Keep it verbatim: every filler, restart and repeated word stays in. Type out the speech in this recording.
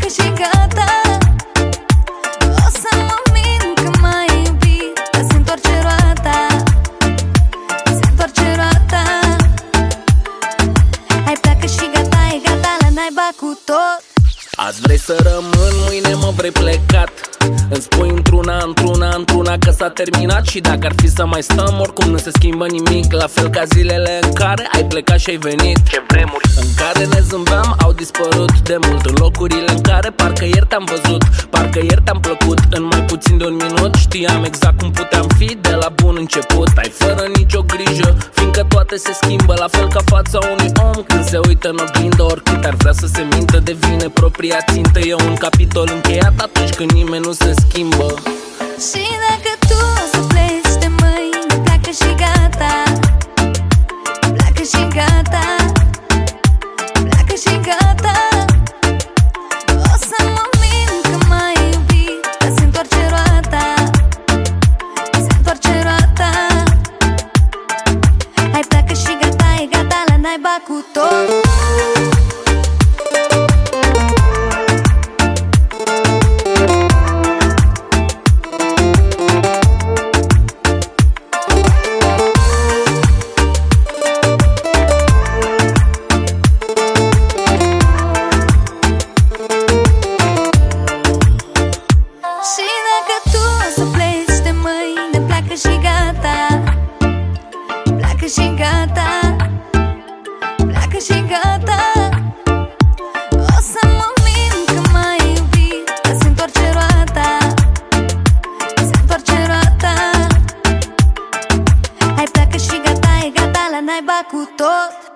și gata. O să mă mint că m-ai iubit, că se întoarce roata, se întoarce roata. Hai pleacă și gata, e gata, la naiba cu tot. Azi vrei să rămân, mâine mă vrei plecat. Îmi spui într-una, într-una, într-una că s-a terminat. Și dacă ar fi să mai stăm, oricum nu se schimbă nimic. La fel ca zilele în care ai plecat și ai venit. Ce vremuri în care ne zâmbeam au dispărut de mult. În locurile în care parcă ieri te-am văzut, parcă ieri te-am plăcut. În mai puțin de un minut știam exact cum puteam fi de la bun început. Ai fără nicio grijă, fiindcă toate se schimbă. La fel ca fața unui om când se uită în oglindă. Oricât ar vrea să se mintă, devine propria țintă. E un capitol încheiat atunci când nimeni nu se schimbă. Și dacă tu o să pleci de mâine, pleacă și gata, pleacă și gata, pleacă și gata. O să mă mint că m-ai iubit, că se întoarce roata, se întoarce roata. Hai pleacă și gata, e gata, la naiba cu tot. Pleacă și gata, pleacă și gata. O să mă mint că m-ai iubit, că se întoarce roata, se întoarce roata. Hai pleacă și gata, e gata, la naiba cu tot.